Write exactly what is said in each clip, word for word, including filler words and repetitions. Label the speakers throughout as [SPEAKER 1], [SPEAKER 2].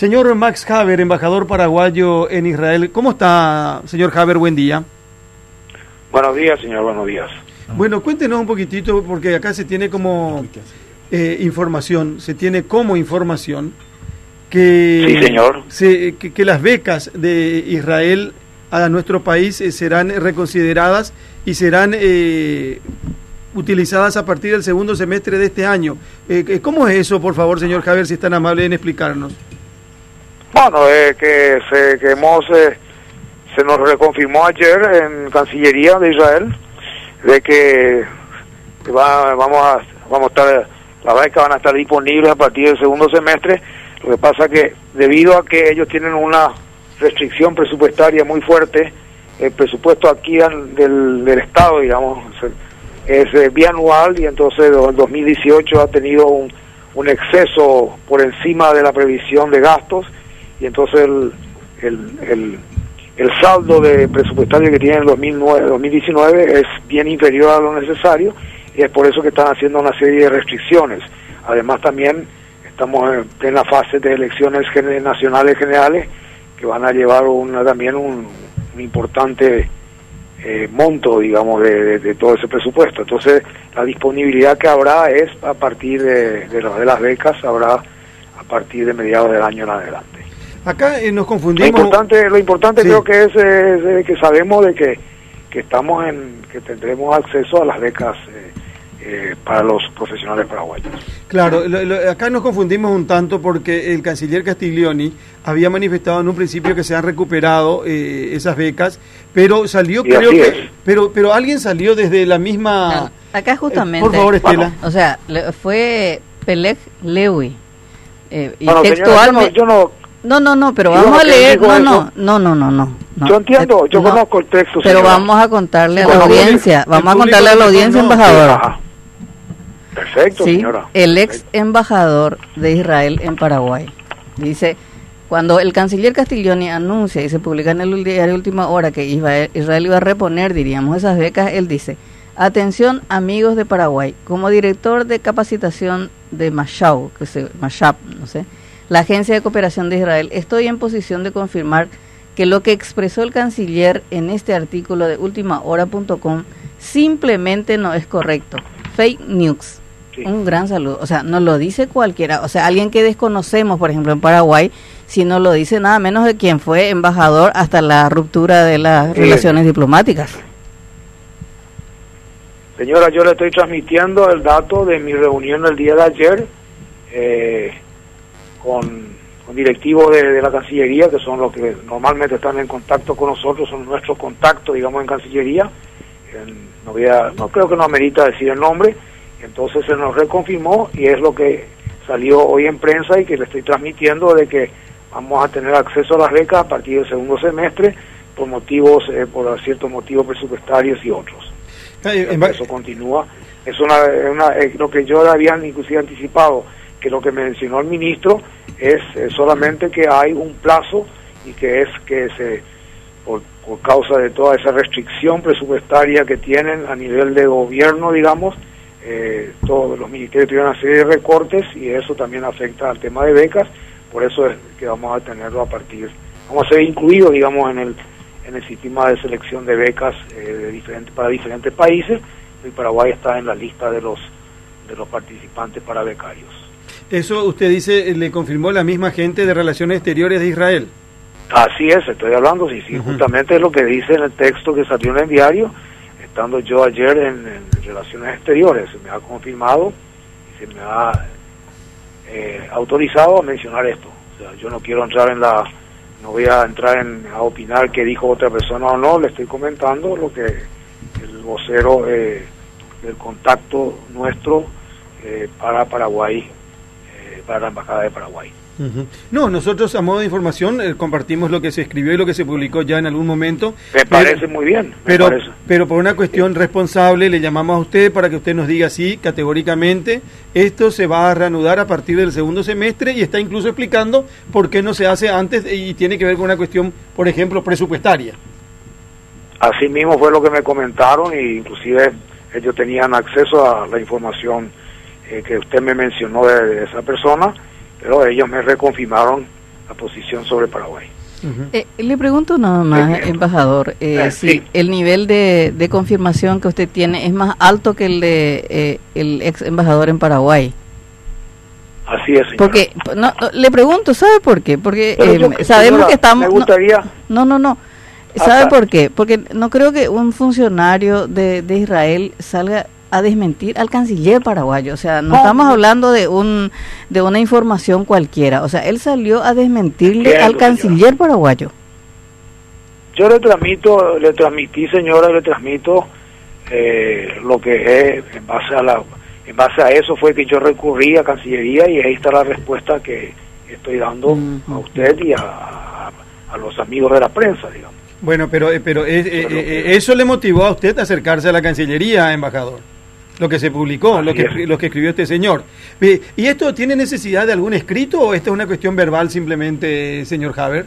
[SPEAKER 1] Señor Max Haber, embajador paraguayo en Israel. ¿Cómo está, señor Haber? Buen día.
[SPEAKER 2] Buenos días, señor, buenos días.
[SPEAKER 1] Bueno, cuéntenos un poquitito, porque acá se tiene como eh, información, se tiene como información que,
[SPEAKER 2] sí, señor.
[SPEAKER 1] Se, que, que las becas de Israel a nuestro país eh, serán reconsideradas y serán eh, utilizadas a partir del segundo semestre de este año. Eh, ¿Cómo es eso, por favor, señor Haber, si es tan amable en explicarnos?
[SPEAKER 2] Bueno, eh, que, se, que hemos, eh, se nos reconfirmó ayer en Cancillería de Israel de que va, vamos a vamos a estar, las becas van a estar disponibles a partir del segundo semestre. Lo que pasa que debido a que ellos tienen una restricción presupuestaria muy fuerte, el presupuesto aquí del, del Estado, digamos, es eh, bianual, y entonces el dos mil dieciocho ha tenido un, un exceso por encima de la previsión de gastos, y entonces el, el, el, el saldo de presupuestario que tiene el dos mil nueve, dos mil diecinueve es bien inferior a lo necesario, y es por eso que están haciendo una serie de restricciones. Además también estamos en plena fase de elecciones nacionales generales que van a llevar una, también un, un importante eh, monto, digamos, de, de, de todo ese presupuesto. Entonces la disponibilidad que habrá es a partir de, de, de las becas, habrá a partir de mediados del año en adelante.
[SPEAKER 1] Acá eh, nos confundimos.
[SPEAKER 2] Lo importante, lo importante sí. Creo que es, es, es que sabemos de que, que estamos en, que tendremos acceso a las becas eh, eh, para los profesionales paraguayos.
[SPEAKER 1] Claro, lo, lo, acá nos confundimos un tanto porque el canciller Castiglioni había manifestado en un principio que se han recuperado eh, esas becas, pero salió,
[SPEAKER 2] y
[SPEAKER 1] creo que,
[SPEAKER 2] es.
[SPEAKER 1] pero pero alguien salió desde la misma.
[SPEAKER 3] No, acá justamente.
[SPEAKER 1] Eh, por favor, Estela.
[SPEAKER 3] Bueno, o sea, fue Peleg Lewy. Eh, y
[SPEAKER 2] bueno,
[SPEAKER 3] textualmente.
[SPEAKER 2] Señora, yo no, yo no
[SPEAKER 3] No, no, no, pero vamos a leer, no, no, no, no, no, no, no.
[SPEAKER 2] Yo entiendo, yo
[SPEAKER 3] no,
[SPEAKER 2] conozco el texto,
[SPEAKER 3] pero
[SPEAKER 2] señora.
[SPEAKER 3] vamos a contarle a
[SPEAKER 1] Bueno,
[SPEAKER 3] la audiencia, vamos a contarle a la audiencia,
[SPEAKER 1] no,
[SPEAKER 3] embajador.
[SPEAKER 2] Ajá. Perfecto,
[SPEAKER 3] Sí,
[SPEAKER 2] señora.
[SPEAKER 3] el ex embajador de Israel en Paraguay dice, cuando el canciller Castiglioni anuncia y se publica en el diario Última Hora que Israel, Israel iba a reponer, diríamos, esas becas, él dice, atención amigos de Paraguay, como director de capacitación de Mashab, que se, Mashab, no sé, la Agencia de Cooperación de Israel, estoy en posición de confirmar que lo que expresó el canciller en este artículo de ultima hora punto com simplemente no es correcto. Fake news. Sí. Un gran saludo. O sea, no lo dice cualquiera. O sea, alguien que desconocemos, por ejemplo, en Paraguay, si no lo dice nada menos de quien fue embajador hasta la ruptura de las sí. relaciones diplomáticas.
[SPEAKER 2] Señora, yo le estoy transmitiendo el dato de mi reunión el día de ayer eh, con, con directivos de, de la Cancillería, que son los que normalmente están en contacto con nosotros, son nuestros contactos, digamos, en Cancillería. En, no, voy a, no creo que no amerita decir el nombre. Entonces se nos reconfirmó y es lo que salió hoy en prensa y que le estoy transmitiendo, de que vamos a tener acceso a las becas a partir del segundo semestre por motivos, eh, por ciertos motivos presupuestarios y otros. Eh, Eso continúa. Es una, una eh, lo que yo había inclusive anticipado, que lo que mencionó el ministro es eh, solamente que hay un plazo y que es que se por, por causa de toda esa restricción presupuestaria que tienen a nivel de gobierno, digamos, eh, todos los ministerios tienen una serie de recortes y eso también afecta al tema de becas. Por eso es que vamos a tenerlo a partir, vamos a ser incluidos, digamos, en el en el sistema de selección de becas eh, de diferentes, para diferentes países, y Paraguay está en la lista de los de los participantes para becarios.
[SPEAKER 1] Eso usted dice, le confirmó la misma gente de Relaciones Exteriores de Israel.
[SPEAKER 2] Así es, estoy hablando, sí, sí, uh-huh. Justamente es lo que dice en el texto que salió en el diario, estando yo ayer en, en Relaciones Exteriores, se me ha confirmado y se me ha eh, autorizado a mencionar esto. O sea, yo no quiero entrar en la, no voy a entrar en a opinar qué dijo otra persona o no, le estoy comentando lo que el vocero eh, del contacto nuestro eh, para Paraguay, eh, para la Embajada de Paraguay.
[SPEAKER 1] Uh-huh. No, nosotros a modo de información eh, compartimos lo que se escribió y lo que se publicó ya en algún momento.
[SPEAKER 2] Me parece pero, muy bien. Me
[SPEAKER 1] pero,
[SPEAKER 2] parece.
[SPEAKER 1] pero por una cuestión responsable le llamamos a usted para que usted nos diga sí, categóricamente, esto se va a reanudar a partir del segundo semestre y está incluso explicando por qué no se hace antes y tiene que ver con una cuestión, por ejemplo, presupuestaria.
[SPEAKER 2] Así mismo fue lo que me comentaron e inclusive ellos tenían acceso a la información eh, que usted me mencionó de, de esa persona. Pero ellos me reconfirmaron la posición sobre Paraguay.
[SPEAKER 3] Uh-huh. Eh, le pregunto nada más, eh, embajador, eh, eh, si sí. el nivel de, de confirmación que usted tiene es más alto que el de eh, el ex embajador en Paraguay.
[SPEAKER 2] Así es, señora.
[SPEAKER 3] Porque, no, no, le pregunto, ¿sabe por qué? Porque eh, yo, sabemos señora, que estamos...
[SPEAKER 2] Me gustaría...
[SPEAKER 3] No, no, no. ¿Sabe por qué? Porque no creo que un funcionario de, de Israel salga a desmentir al canciller paraguayo. O sea, no, no estamos hablando de un de una información cualquiera. O sea, él salió a desmentirle Entiendo, al canciller señora. paraguayo.
[SPEAKER 2] Yo le transmito, le transmití, señora, le transmito eh, lo que es en base a la... En base a eso fue que yo recurrí a Cancillería y ahí está la respuesta que estoy dando uh-huh. a usted y a, a, a los amigos de la prensa, digamos.
[SPEAKER 1] Bueno, pero pero eh, eh, eh, eso le motivó a usted a acercarse a la Cancillería, embajador. Lo que se publicó, lo que, lo que escribió este señor. ¿Y esto tiene necesidad de algún escrito o esta es una cuestión verbal simplemente, señor Haber?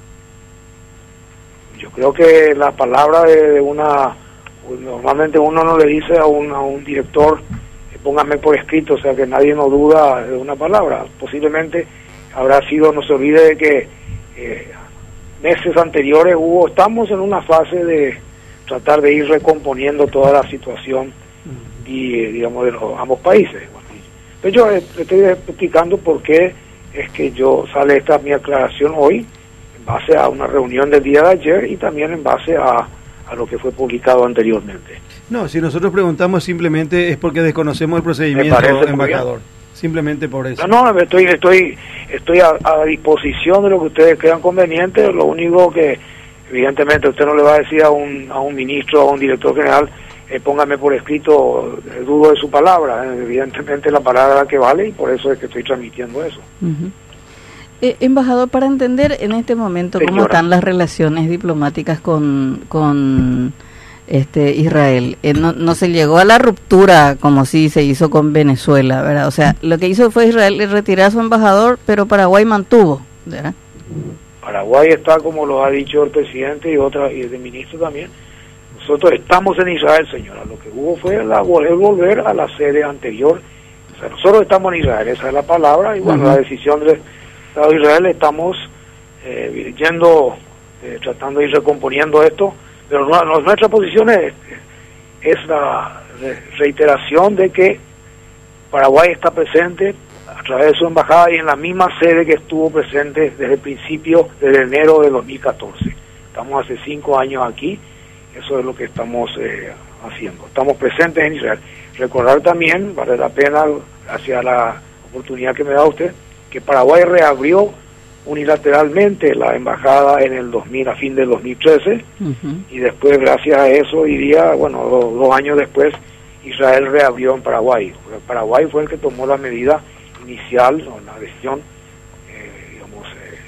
[SPEAKER 2] Yo creo que la palabra de una... Normalmente uno no le dice a un, a un director... póngame por escrito, o sea que nadie no duda de una palabra. Posiblemente habrá sido, no se olvide de que eh, meses anteriores hubo, estamos en una fase de tratar de ir recomponiendo toda la situación y eh, digamos de los, ambos países. Entonces yo eh, estoy explicando por qué es que yo sale esta mi aclaración hoy en base a una reunión del día de ayer y también en base a, a lo que fue publicado anteriormente.
[SPEAKER 1] No, si nosotros preguntamos simplemente es porque desconocemos el procedimiento, embajador. Simplemente por eso.
[SPEAKER 2] No, no, estoy estoy estoy a, a disposición de lo que ustedes crean conveniente. Lo único que, evidentemente, usted no le va a decir a un a un ministro o a un director general, eh, póngame por escrito, eh, dudo de su palabra. Eh, evidentemente la palabra que vale y por eso es que estoy transmitiendo eso.
[SPEAKER 3] Uh-huh. Eh, embajador, para entender en este momento Señora. cómo están las relaciones diplomáticas con... con este Israel, eh, no, no se llegó a la ruptura como sí se hizo con Venezuela, ¿verdad? O sea, lo que hizo fue Israel retirar a su embajador, pero Paraguay mantuvo, ¿verdad?
[SPEAKER 2] Paraguay está, como lo ha dicho el presidente y otra y el ministro también, nosotros estamos en Israel, señora, lo que hubo fue la volver, volver a la sede anterior, o sea, nosotros estamos en Israel, esa es la palabra, y bueno, uh-huh. la decisión del Estado de Israel, estamos eh, yendo, eh, tratando de ir recomponiendo esto. Pero no, no, nuestra posición es, es la reiteración de que Paraguay está presente a través de su embajada y en la misma sede que estuvo presente desde el principio, desde enero de dos mil catorce. Estamos hace cinco años aquí, eso es lo que estamos eh, haciendo. Estamos presentes en Israel. Recordar también, vale la pena, gracias a la oportunidad que me da usted, que Paraguay reabrió unilateralmente la embajada en el dos mil, a fin del dos mil trece, uh-huh. y después gracias a eso diría, bueno, dos, dos años después Israel reabrió en Paraguay. Paraguay fue el que tomó la medida inicial, o la decisión eh, digamos eh,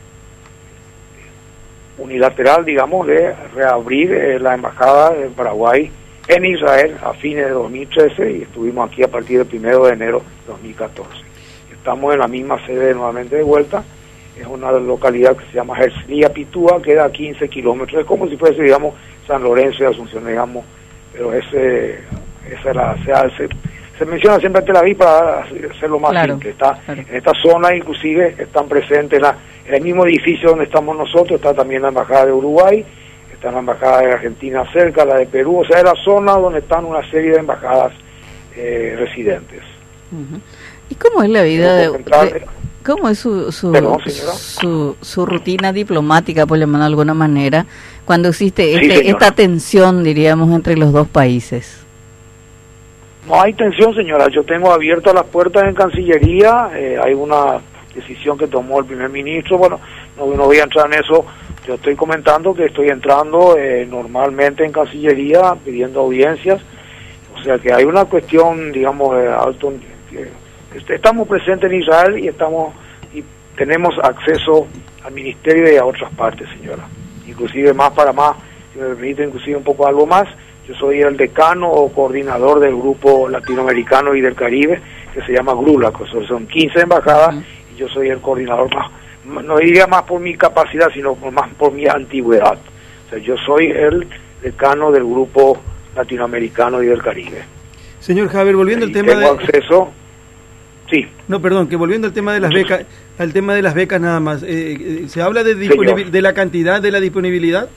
[SPEAKER 2] unilateral, digamos, de reabrir eh, la embajada de Paraguay en Israel a fines de dos mil trece y estuvimos aquí a partir del primero de enero de dos mil catorce. Estamos en la misma sede nuevamente de vuelta. Es una localidad que se llama Herzliya Pitúa, queda a quince kilómetros, es como si fuese, digamos, San Lorenzo y Asunción, digamos, pero ese, esa la, se, hace, se menciona siempre Tel Aviv para hacerlo más claro, simple. Está, claro. En esta zona, inclusive, están presentes en, la, en el mismo edificio donde estamos nosotros, está también la Embajada de Uruguay, está la Embajada de Argentina cerca, la de Perú, o sea, es la zona donde están una serie de embajadas eh, residentes.
[SPEAKER 3] Uh-huh. ¿Y cómo es la vida de, de, cómo es su su, Perdón, su su rutina diplomática, por llamarlo de alguna manera, cuando existe este, sí, esta tensión, diríamos, entre los dos países?
[SPEAKER 2] No hay tensión, señora. Yo tengo abiertas las puertas en Cancillería. Eh, hay una decisión que tomó el primer ministro. Bueno, no, no voy a entrar en eso. Yo estoy comentando que estoy entrando eh, normalmente en Cancillería pidiendo audiencias. O sea que hay una cuestión, digamos, de alto... Eh, estamos presentes en Israel y estamos y tenemos acceso al ministerio y a otras partes, señora. Inclusive más para más, si me permite, inclusive un poco algo más. Yo soy el decano o coordinador del grupo latinoamericano y del Caribe, que se llama GRULAC, son quince embajadas, uh-huh. y yo soy el coordinador más, no diría más por mi capacidad, sino por más por mi antigüedad. O sea, yo soy el decano del grupo latinoamericano y del Caribe.
[SPEAKER 1] Señor Haber, volviendo al tema
[SPEAKER 2] tengo
[SPEAKER 1] de...
[SPEAKER 2] acceso... Sí.
[SPEAKER 1] No, perdón, que volviendo al tema de las becas, al tema de las becas nada más, eh, eh, ¿se habla de, disponibil de la cantidad de la disponibilidad?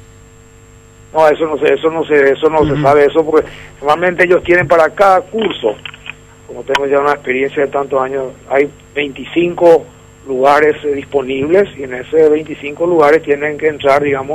[SPEAKER 2] No, eso no se, eso no se, eso no uh-huh. se sabe, eso porque normalmente ellos tienen para cada curso, como tengo ya una experiencia de tantos años, hay veinticinco lugares eh, disponibles, y en esos veinticinco lugares tienen que entrar, digamos,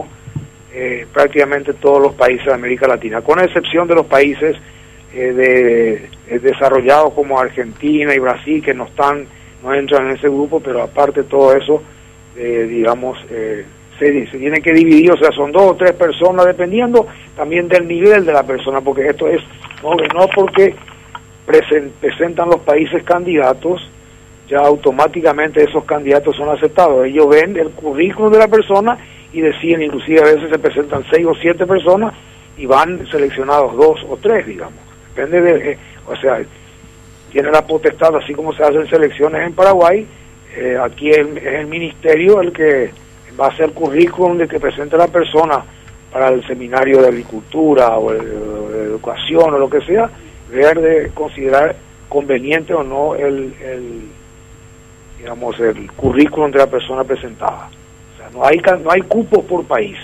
[SPEAKER 2] eh, prácticamente todos los países de América Latina, con excepción de los países eh, de, de desarrollados como Argentina y Brasil, que no están, no entran en ese grupo, pero aparte de todo eso, eh, digamos, eh, se, se tiene que dividir, o sea, son dos o tres personas, dependiendo también del nivel de la persona, porque esto es, no, no porque present, presentan los países candidatos, ya automáticamente esos candidatos son aceptados. Ellos ven el currículum de la persona y deciden, inclusive a veces se presentan seis o siete personas y van seleccionados dos o tres, digamos. Depende de, eh, o sea, tiene la potestad, así como se hacen selecciones en Paraguay, eh, aquí es el, el ministerio el que, en base al currículum de que presenta la persona para el seminario de agricultura o, el, o de educación o lo que sea, ver de considerar conveniente o no el, el digamos, el currículum de la persona presentada. O sea, no hay no hay cupos por país.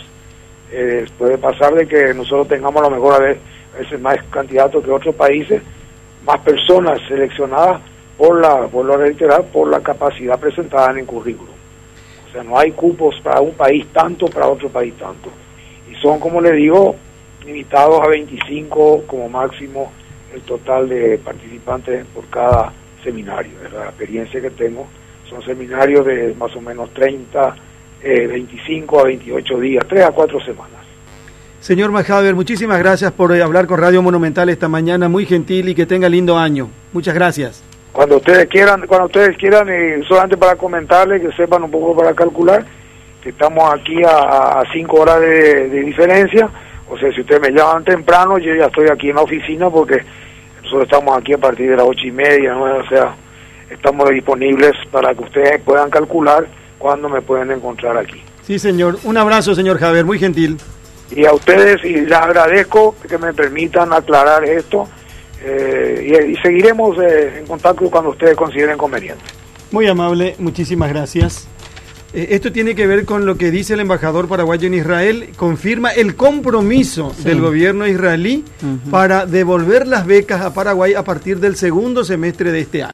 [SPEAKER 2] Eh, puede pasar de que nosotros tengamos a lo mejor a veces más candidatos que otros países, más personas seleccionadas por la, por lo reiterar, por la capacidad presentada en el currículum. O sea, no hay cupos para un país tanto, para otro país tanto. Y son, como le digo, limitados a veinticinco como máximo el total de participantes por cada seminario. Es la experiencia que tengo. Son seminarios de más o menos treinta, eh, veinticinco a veintiocho días, tres a cuatro semanas.
[SPEAKER 1] Señor Majaber, muchísimas gracias por eh, hablar con Radio Monumental esta mañana, muy gentil, y que tenga lindo año. Muchas gracias.
[SPEAKER 2] Cuando ustedes quieran, cuando ustedes quieran, eh, solamente para comentarles, que sepan un poco para calcular, que estamos aquí a, a cinco horas de, de diferencia. O sea, si ustedes me llaman temprano, yo ya estoy aquí en la oficina, porque nosotros estamos aquí a partir de las ocho y media, ¿no? O sea, estamos disponibles para que ustedes puedan calcular cuándo me pueden encontrar aquí.
[SPEAKER 1] Sí, señor. Un abrazo, señor Javier, muy gentil.
[SPEAKER 2] Y a ustedes, y les agradezco que me permitan aclarar esto, eh, y, y seguiremos eh, en contacto cuando ustedes consideren conveniente.
[SPEAKER 1] Muy amable, muchísimas gracias. Eh, esto tiene que ver con lo que dice el embajador paraguayo en Israel, confirma el compromiso sí. del gobierno israelí uh-huh. para devolver las becas a Paraguay a partir del segundo semestre de este año.